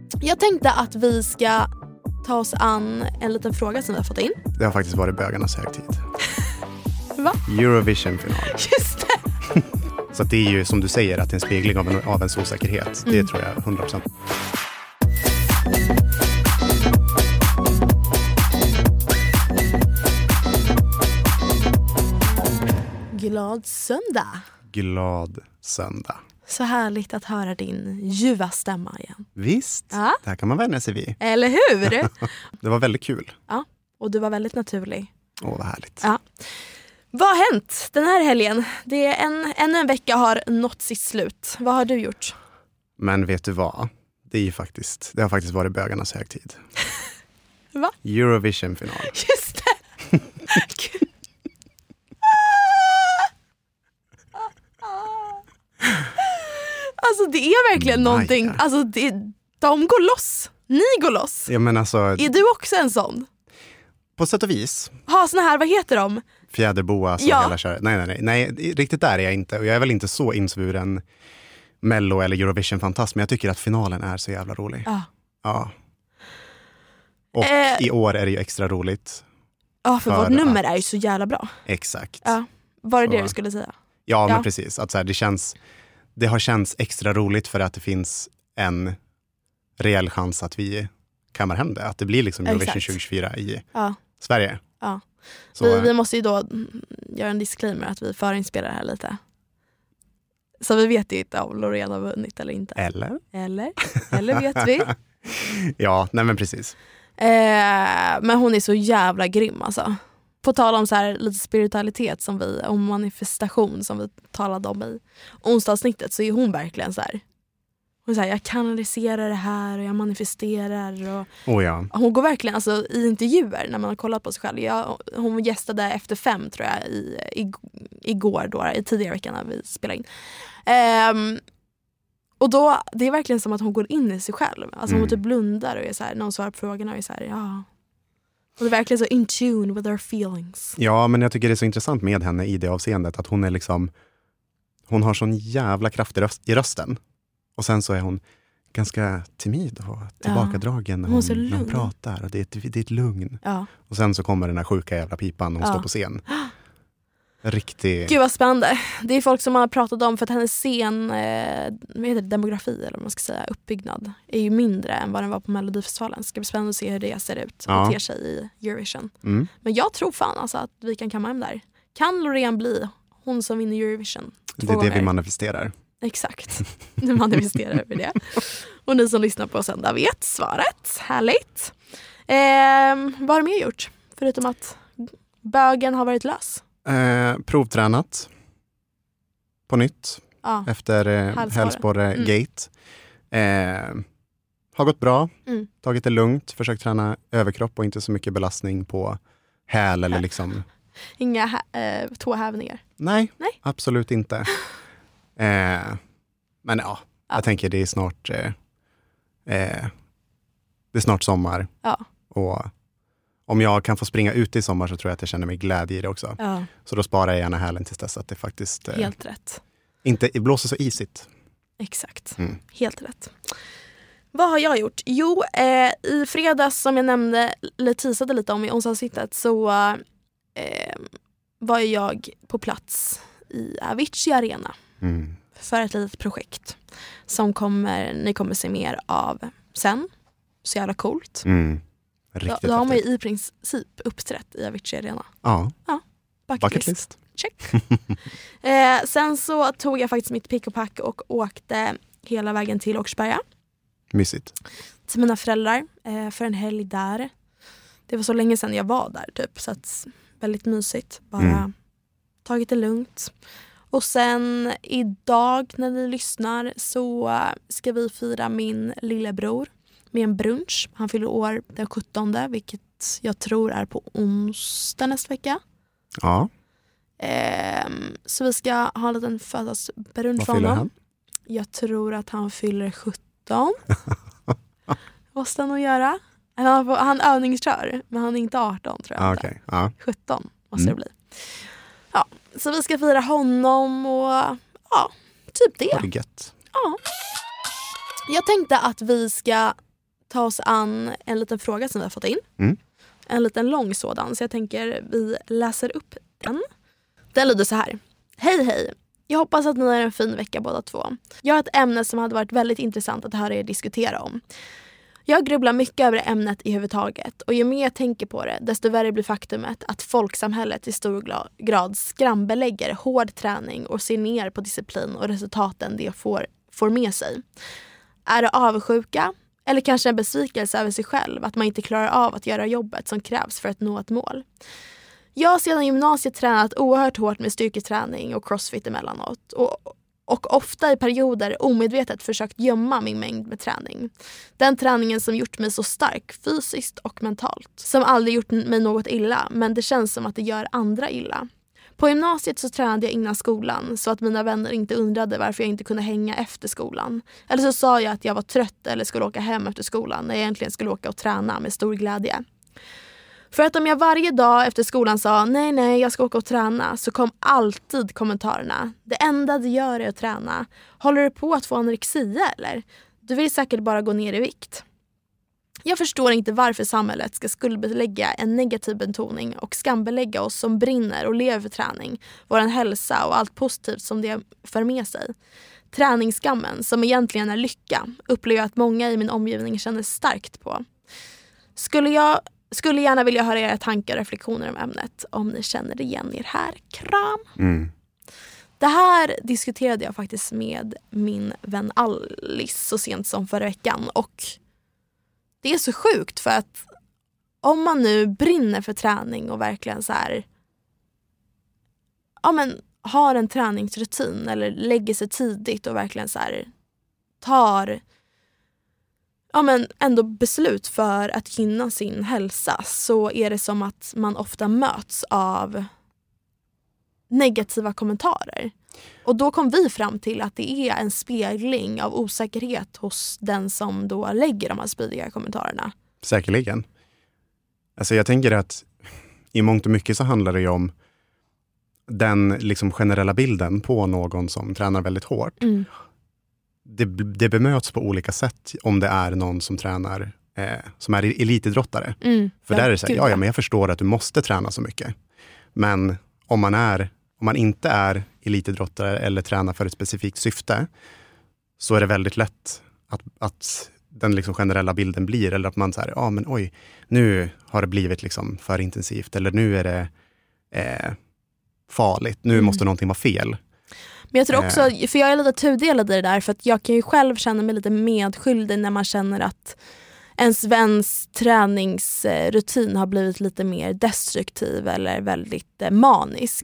Jag tänkte att vi ska ta oss an en liten fråga som vi har fått in. Det har faktiskt varit bögarnas högtid. Va? Eurovision-final. Just det! Så att det är ju som du säger att en spegling av ens osäkerhet. Det tror jag 100%. Glad söndag. Glad söndag. Så härligt att höra din ljuva stämma igen. Visst, Ja. det här kan man vänja sig vid. Eller hur? Det var väldigt kul. Ja, och du var väldigt naturlig. Vad härligt. Ja. Vad har hänt den här helgen? Det är ännu en vecka har nått sitt slut. Vad har du gjort? Men vet du vad? Det har faktiskt varit bögarnas högtid. Va? Eurovision-final. Just det! Gud. Alltså det är verkligen någonting. Alltså de går loss. Ni går loss. Ja, men alltså, Är du också en sån? på sätt och vis. Ha såna här, vad heter de? Fjäderboa, så Ja. hela köret. Nej, riktigt där är jag inte. Och jag är väl inte så insvuren Mello eller Eurovision-fantast, men jag tycker att finalen är så jävla rolig. Ja. Och i år är det ju extra roligt. Ja, för vårt nummer är ju så jävla bra. Exakt. Ja. Var det Så. det du skulle säga? Ja, men precis. Att så här, det har känts extra roligt för att det finns en reell chans att vi kammar hem det. Att det blir liksom Eurovision 2024 i Sverige. Ja. Så, vi måste ju då göra en disclaimer att vi förinspelar här lite. Så vi vet ju inte om Loreen har vunnit eller inte. Eller vet vi? Ja, nej men precis. Men hon är så jävla grym alltså. På tal om så här lite spiritualitet om manifestation som vi talade om i onsdagssnittet, så är hon verkligen så här. Hon säger jag kanaliserar det här och jag manifesterar och hon går verkligen alltså i intervjuer när man har kollat på sig själv. Hon gästade efter 5 tror jag igår då i tidigare veckan när vi spelade in. Och då det är verkligen som att hon går in i sig själv. Alltså hon typ blundar och är så här, när hon svarar på frågorna och är så här, ja. Och det är verkligen så in tune with her feelings. Ja, men jag tycker det är så intressant med henne i det avseendet att hon är liksom, hon har sån jävla kraft i rösten. Och sen så är hon ganska timid och tillbakadragen när hon pratar. Och det är ett lugn. Ja. Och sen så kommer den här sjuka jävla pipan när hon står på scen. Riktigt. Gud vad spännande. Det är folk som har pratat om för att hennes demografi eller vad man ska säga, uppbyggnad är ju mindre än vad den var på Melodifestivalen. Det ska bli spännande att se hur det ser ut och ter sig i Eurovision. Men jag tror fan alltså att vi kan kamma hem där. Kan Loreen bli hon som vinner Eurovision 2 gånger? Det är det vi manifesterar. Exakt, nu manifesterar vi det. Och ni som lyssnar på söndag vet svaret. Härligt. Vad har du mer gjort? Förutom att bögen har varit lös. Provtränat på nytt efter Hälsborre Gate. Har gått bra. Tagit det lugnt. Försökt träna överkropp och inte så mycket belastning på häl eller liksom. Inga tåhävningar? Nej, absolut inte. Men jag tänker det är snart sommar. Ja. Och om jag kan få springa ut i sommar så tror jag att jag känner mig glädje i det också. Ja. Så då sparar jag gärna hälen tills dess att det faktiskt helt rätt. Inte blåser så isigt. Exakt, helt rätt. Vad har jag gjort? Jo, i fredags som jag nämnde, eller teasade lite om i onsdagssnittet, så var jag på plats i Avicii Arena för ett litet projekt som ni kommer se mer av sen. Så jävla coolt. Då har man ju i princip uppträtt i Avicii Arena. Ja. Bucket list. Check. Sen så tog jag faktiskt mitt pick och pack och åkte hela vägen till Åkersberga. Mysigt. Till mina föräldrar för en helg där. Det var så länge sedan jag var där typ, så att väldigt mysigt. Bara tagit det lugnt. Och sen idag när ni lyssnar så ska vi fira min lillebror med en brunch. Han fyller år den 17, vilket jag tror är på onsdag nästa vecka. Ja. Så vi ska ha en liten födelsedagsbrunch för honom. Han? Jag tror att han fyller 17. Måste han nog göra. Han övningskör, men han är inte 18 tror jag. Okay. 17 måste det bli. Ja, så vi ska fira honom och typ det. Har det gött. Ja. Jag tänkte att vi ska ta oss an en liten fråga som vi har fått in. En liten lång sådan, så jag tänker vi läser upp den. Den lyder så här. Hej. Jag hoppas att ni har en fin vecka båda två. Jag har ett ämne som hade varit väldigt intressant att höra er diskutera om. Jag grubblar mycket över ämnet i huvudtaget, och ju mer jag tänker på det, desto värre blir faktumet att folksamhället i stor grad skrambelägger hård träning och ser ner på disciplin och resultaten det får med sig. Är det avundsjuka? Eller kanske en besvikelse över sig själv att man inte klarar av att göra jobbet som krävs för att nå ett mål? Jag har sedan gymnasiet tränat oerhört hårt med styrketräning och crossfit emellanåt. Och ofta i perioder omedvetet försökt gömma min mängd med träning. Den träningen som gjort mig så stark fysiskt och mentalt. Som aldrig gjort mig något illa, men det känns som att det gör andra illa. På gymnasiet så tränade jag innan skolan så att mina vänner inte undrade varför jag inte kunde hänga efter skolan. Eller så sa jag att jag var trött eller skulle åka hem efter skolan när jag egentligen skulle åka och träna med stor glädje. För att om jag varje dag efter skolan sa nej, jag ska åka och träna, så kom alltid kommentarerna. Det enda du gör är att träna. Håller du på att få anorexia eller? Du vill säkert bara gå ner i vikt. Jag förstår inte varför samhället ska skuldbelägga en negativ betoning och skambelägga oss som brinner och lever för träning, vår hälsa och allt positivt som det för med sig. Träningsskammen, som egentligen är lycka, upplever jag att många i min omgivning känner starkt på. Skulle gärna vilja höra era tankar och reflektioner om ämnet, om ni känner igen er här. Kram! Det här diskuterade jag faktiskt med min vän Alice så sent som förra veckan, och det är så sjukt för att om man nu brinner för träning och verkligen så här, har en träningsrutin eller lägger sig tidigt och verkligen så här tar ändå beslut för att gynna sin hälsa, så är det som att man ofta möts av negativa kommentarer. Och då kom vi fram till att det är en spegling av osäkerhet hos den som då lägger de här spydiga kommentarerna. Säkerligen. Alltså jag tänker att i mångt och mycket så handlar det ju om den liksom generella bilden på någon som tränar väldigt hårt. Det bemöts på olika sätt om det är någon som tränar som är elitidrottare. För där är det så här, men jag förstår att du måste träna så mycket. Men om man inte är elitidrottare eller tränar för ett specifikt syfte, så är det väldigt lätt att den liksom generella bilden blir, eller att man så här, nu har det blivit liksom för intensivt, eller nu är det farligt, nu måste någonting vara fel. Men jag tror också, för jag är lite tudelad i det där, för att jag kan ju själv känna mig lite medskyldig när man känner att ens väns träningsrutin har blivit lite mer destruktiv eller väldigt manisk.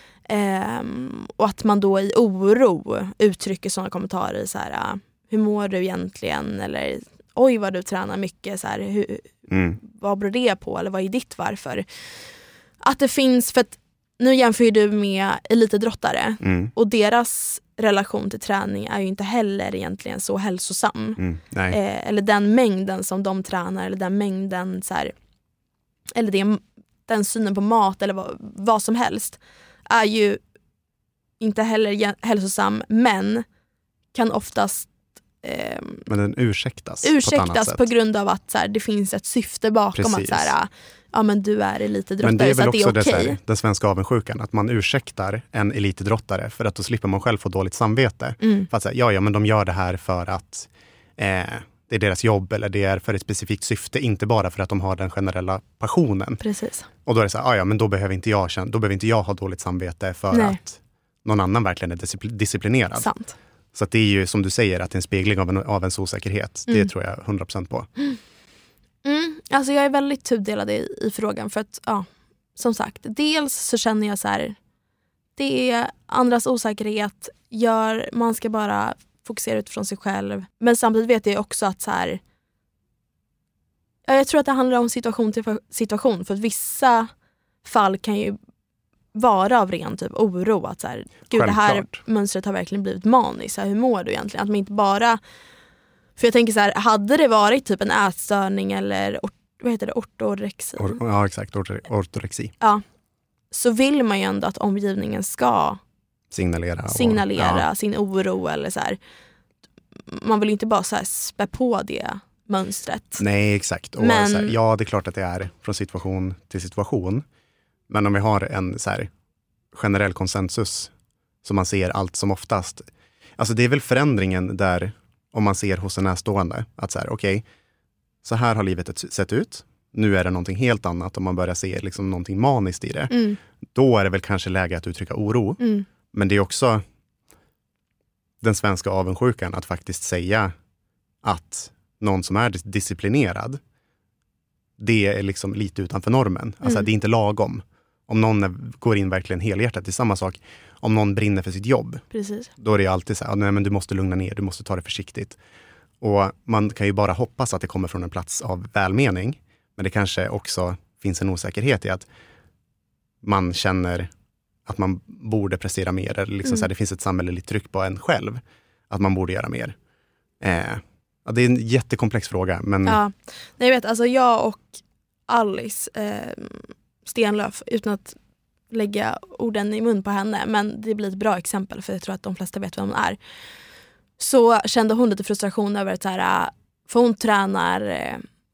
Och att man då i oro uttrycker sådana kommentarer så här, hur mår du egentligen, eller oj vad du tränar mycket, så här, vad beror det på, eller vad är ditt varför? Att det finns, för att nu jämför du med elitidrottare och deras relation till träning är ju inte heller egentligen så hälsosam. Eller den mängden som de tränar, eller den mängden så här, eller den synen på mat eller vad som helst är ju inte heller hälsosam, men kan oftast men den ursäktas på grund av att så här, det finns ett syfte bakom. Precis. Att så här, men du är elitidrottare, men det är väl så också det är okej. Den svenska avundsjukan, att man ursäktar en elitidrottare för att då slipper man själv få dåligt samvete. För att säga, men de gör det här för att det är deras jobb, eller det är för ett specifikt syfte, inte bara för att de har den generella passionen. Precis. Och då är det så här, men då behöver inte jag ha dåligt samvete för att någon annan verkligen är disciplinerad. Sant. Så att det är ju som du säger, att det är en spegling av ens osäkerhet. Det tror jag 100% på. Alltså jag är väldigt tudelad i frågan, för att som sagt, dels så känner jag så här, det är andras osäkerhet, man ska bara fokusera utifrån sig själv. Men samtidigt vet jag också att så här, jag tror att det handlar om situation till situation, för att vissa fall kan ju vara av ren typ oro, att så här, gud, det här mönstret har verkligen blivit maniskt, hur mår du egentligen? Att man inte bara, för jag tänker så här, hade det varit typ en ätstörning eller ortorexi. Ja, exakt, ortorexi. Ja, så vill man ju ändå att omgivningen ska signalera sin oro, eller så här. Man vill inte bara så här spä på det mönstret. Nej, exakt. Och Men... så här, ja, det är klart att det är från situation till situation. Men om vi har en så här, generell konsensus som man ser allt som oftast. Alltså det är väl förändringen där om man ser hos en närstående. Att så här, okej, så här har livet sett ut. Nu är det någonting helt annat om man börjar se liksom någonting maniskt i det. Mm. Då är det väl kanske läge att uttrycka oro. Mm. Men det är också den svenska avundsjukan att faktiskt säga att någon som är disciplinerad, det är liksom lite utanför normen. Alltså det är inte lagom. Om någon går in verkligen helhjärtat, det är samma sak. Om någon brinner för sitt jobb, Precis. Då är det alltid så här, nej men du måste lugna ner, du måste ta det försiktigt. Och man kan ju bara hoppas att det kommer från en plats av välmening. Men det kanske också finns en osäkerhet i att man känner att man borde prestera mer. Eller liksom så här, det finns ett samhälleligt tryck på en själv att man borde göra mer. Ja, det är en jättekomplex fråga. Men... Ja, nej, jag vet, alltså jag och Alice Stenlöf, utan att lägga orden i mun på henne, men det blir ett bra exempel för jag tror att de flesta vet vem hon är. Så kände hon lite frustration över att så här, för hon tränar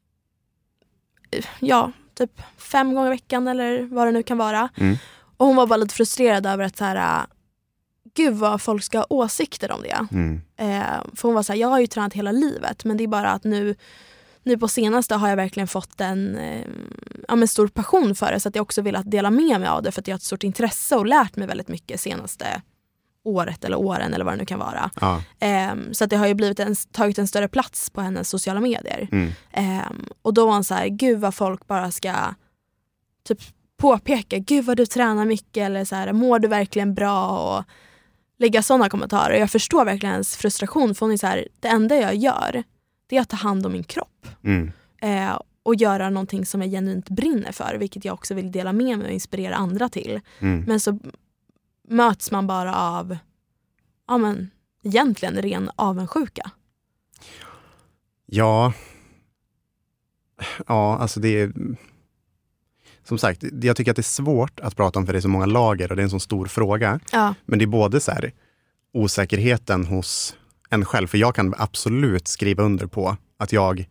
typ 5 gånger i veckan eller vad det nu kan vara. Och hon var bara lite frustrerad över att så här, gud vad folk ska ha åsikter om det. För hon var så här, jag har ju tränat hela livet, men det är bara att nu på senaste har jag verkligen fått en stor passion för det, så att jag också vill att dela med mig av det, för att jag har ett stort intresse och lärt mig väldigt mycket senaste året eller åren eller vad det nu kan vara. Ja. Så att det har ju tagit en större plats på hennes sociala medier. Och då var hon så här, gud vad folk bara ska typ påpeka, gud vad du tränar mycket, eller så här, mår du verkligen bra, och lägga sådana kommentarer. Och jag förstår verkligen hennes frustration, för hon är så här, det enda jag gör, det är att ta hand om min kropp. Och göra någonting som jag genuint brinner för, vilket jag också vill dela med mig och inspirera andra till. Men så möts man bara av egentligen ren avundsjuka. Ja, alltså det är... Som sagt, jag tycker att det är svårt att prata om, för det är så många lager och det är en så stor fråga. Ja. Men det är både så här, osäkerheten hos en själv. För jag kan absolut skriva under på att jag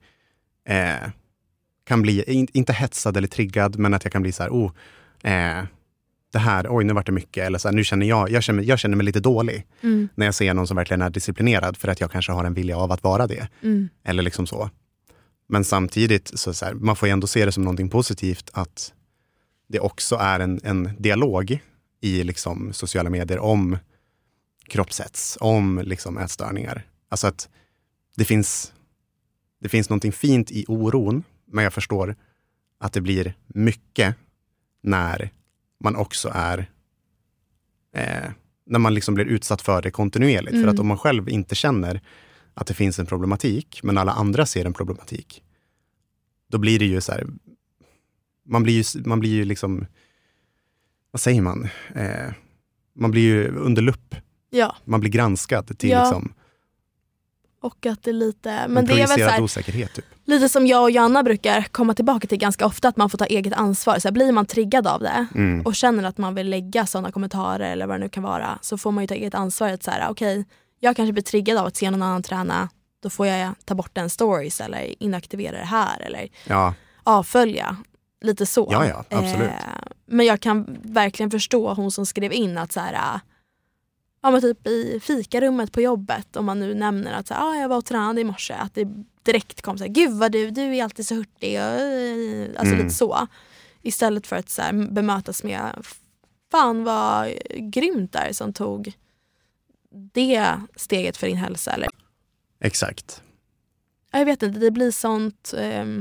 kan bli, inte hetsad eller triggad, men att jag kan bli så här, det här, oj nu vart det mycket. Eller så här, nu känner jag känner mig lite dålig när jag ser någon som verkligen är disciplinerad, för att jag kanske har en vilja av att vara det. Eller liksom så. Men samtidigt så här, man får ju ändå se det som någonting positivt att det också är en dialog i liksom sociala medier om kroppshets, om liksom ätstörningar. Alltså att det finns någonting fint i oron, men jag förstår att det blir mycket när man också är när man liksom blir utsatt för det kontinuerligt. För att om man själv inte känner att det finns en problematik, men alla andra ser en problematik, då blir det ju så här, man blir ju liksom, vad säger man? Man blir ju under lupp. Ja. Man blir granskad till liksom... Och att det är lite... Men det är väl så här, osäkerhet typ. Lite som jag och Joanna brukar komma tillbaka till ganska ofta, att man får ta eget ansvar. Så här, blir man triggad av det och känner att man vill lägga sådana kommentarer eller vad det nu kan vara, så får man ju ta eget ansvar. Att så här, okej, jag kanske blir triggad av att se någon annan träna, då får jag ta bort den stories eller inaktivera det här eller avfölja. Lite så. Ja, absolut. Men jag kan verkligen förstå hon som skrev in att så här, men typ i fikarummet på jobbet, om man nu nämner att så här, jag var och tränade i morse, att det direkt kom så här, gud vad du är alltid så hurtig, alltså lite så. Istället för att så här, bemötas med, fan vad grymt där som tog det steget för din hälsa. Eller? Exakt. Jag vet inte, det blir sånt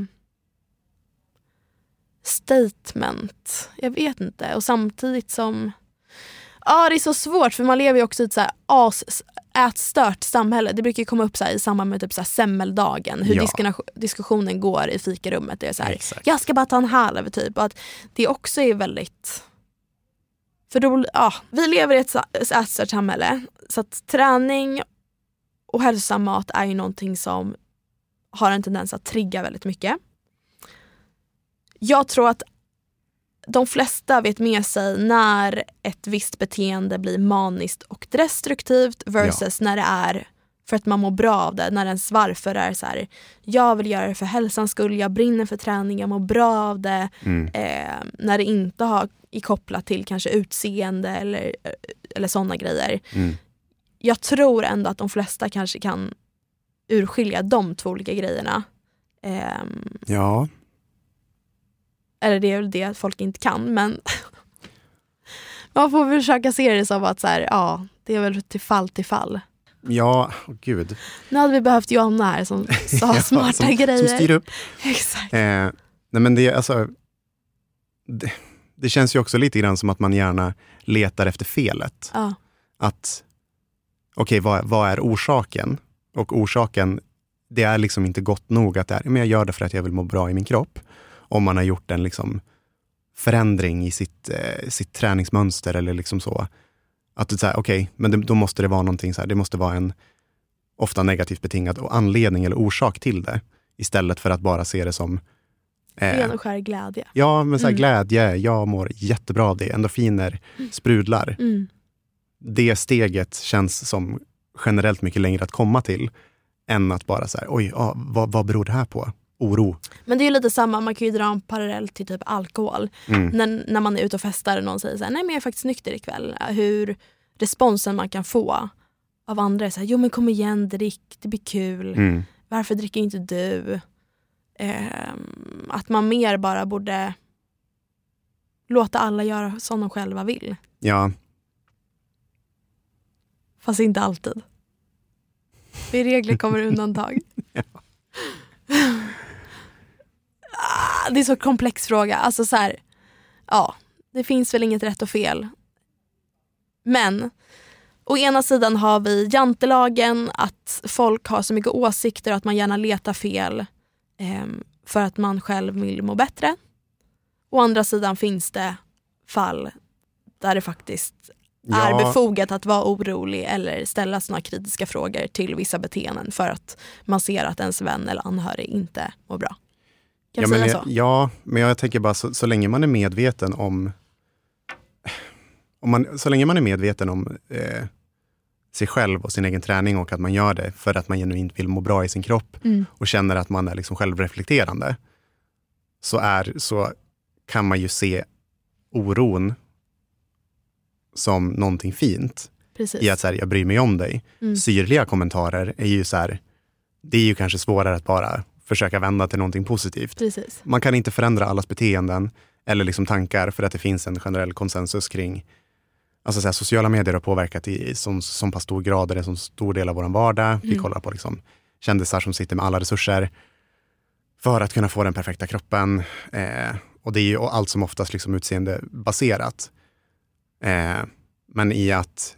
statement. Jag vet inte. Och samtidigt som... det är så svårt, för man lever ju också i ett så här ätstört samhälle. Det brukar ju komma upp så här, i samband med typ så här semmeldagen. Hur diskussionen går i fikarummet. Det är så här, jag ska bara ta en halv typ. Och att det också är väldigt... För då, vi lever i ett ätstört samhälle. Så att träning och hälsosam mat är ju någonting som har en tendens att trigga väldigt mycket. Jag tror att de flesta vet med sig när ett visst beteende blir maniskt och destruktivt versus när det är för att man mår bra av det. När ens varför är så här: jag vill göra det för hälsans skull, jag brinner för träning, jag mår bra av det. När det inte har är kopplat till kanske utseende eller sådana grejer. Jag tror ändå att de flesta kanske kan urskilja de två olika grejerna. Ja. Eller det är väl det att folk inte kan, men man får försöka se det som att så här, ja, det är väl till fall. Ja, gud. Nu hade vi behövt Johanna här som sa smarta grejer. Som styr upp. Exakt. Nej, men det, alltså, det känns ju också lite grann som att man gärna letar efter felet. Ja. Att, okej, vad är orsaken? Och orsaken, det är liksom inte gott nog att det är, men jag gör det för att jag vill må bra i min kropp. Om man har gjort en liksom förändring i sitt träningsmönster eller liksom så. Att det är okej, men då måste det vara någonting så här, det måste vara en ofta negativt betingad anledning eller orsak till det. Istället för att bara se det som ren och skär glädje. Ja, men så här, glädje, jag mår jättebra av det. Endorfiner sprudlar. Det steget känns som generellt mycket längre att komma till än att bara så här, oj, vad beror det här på? Oro. Men det är ju lite samma, man kan ju dra en parallell till typ alkohol. När man är ute och festar och någon säger så här, nej men jag är faktiskt nykter ikväll. Hur responsen man kan få av andra är så här, jo men kom igen, drick, det blir kul. Varför dricker inte du? Att man mer bara borde låta alla göra som de själva vill. Ja. Fast inte alltid. I regler kommer undantag. Ja. Det är så komplex fråga. Alltså så här, ja, det finns väl inget rätt och fel. Men å ena sidan har vi jantelagen, att folk har så mycket åsikter och att man gärna letar fel för att man själv vill må bättre. Å andra sidan finns det fall där det faktiskt är befogat att vara orolig eller ställa såna kritiska frågor till vissa beteenden för att man ser att ens vän eller anhörig inte mår bra. Kan du säga så? Ja, men jag tänker bara så länge man är medveten om så länge man är medveten om sig själv och sin egen träning och att man gör det för att man genuint vill må bra i sin kropp och känner att man är liksom självreflekterande, så kan man ju se oron som någonting fint. Precis. I att så här, jag bryr mig om dig. Syrliga kommentarer är ju så här, det är ju kanske svårare att bara försöka vända till någonting positivt. Precis. Man kan inte förändra allas beteenden eller liksom tankar för att det finns en generell konsensus kring, alltså så här, sociala medier har påverkat i som pass stor grad, det är en så stor del av vår vardag. Vi kollar på liksom kändisar som sitter med alla resurser för att kunna få den perfekta kroppen. Och det är ju allt som oftast liksom utseendebaserat. Men i att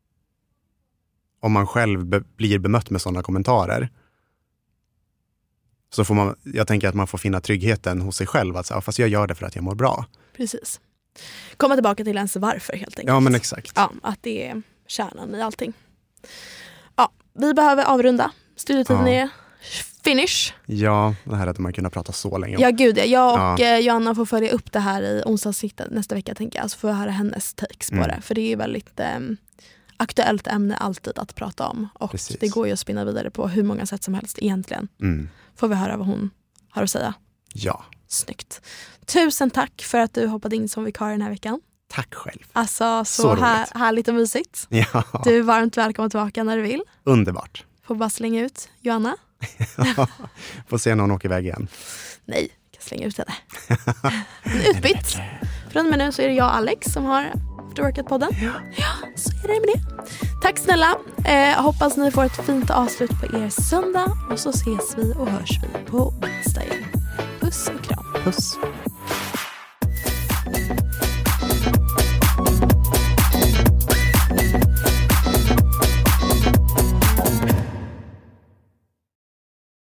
om man själv blir bemött med sådana kommentarer, så får man, jag tänker att man får finna tryggheten hos sig själv att säga, fast jag gör det för att jag mår bra. Precis. Komma tillbaka till ens varför helt enkelt. Ja, men exakt. Ja, att det är kärnan i allting. Ja, vi behöver avrunda. Studietiden är finish. Ja, det här hade man kunnat prata så länge om. Ja, gud ja. Jag och Johanna får följa upp det här i onsdagssiktet nästa vecka, tänker jag. Alltså får jag höra hennes takes på det. För det är ju väldigt aktuellt ämne alltid att prata om. Och det går ju att spinna vidare på hur många sätt som helst egentligen. Får vi höra vad hon har att säga. Ja. Snyggt. Tusen tack för att du hoppade in som vikarie den här veckan. Tack själv. Alltså så härligt och mysigt. Ja. Du är varmt välkommen tillbaka när du vill. Underbart. Får bara slänga ut Johanna. Får se någon åker iväg igen. Nej, jag kan slänga ut henne. Utbytt. Från och med nu så är det jag och Alex som har Afterworkat-podden. Ja, så är det med det. Tack snälla. Hoppas ni får ett fint avslut på er söndag. Och så ses vi och hörs vi på onsdag igen. Puss och kram. Puss.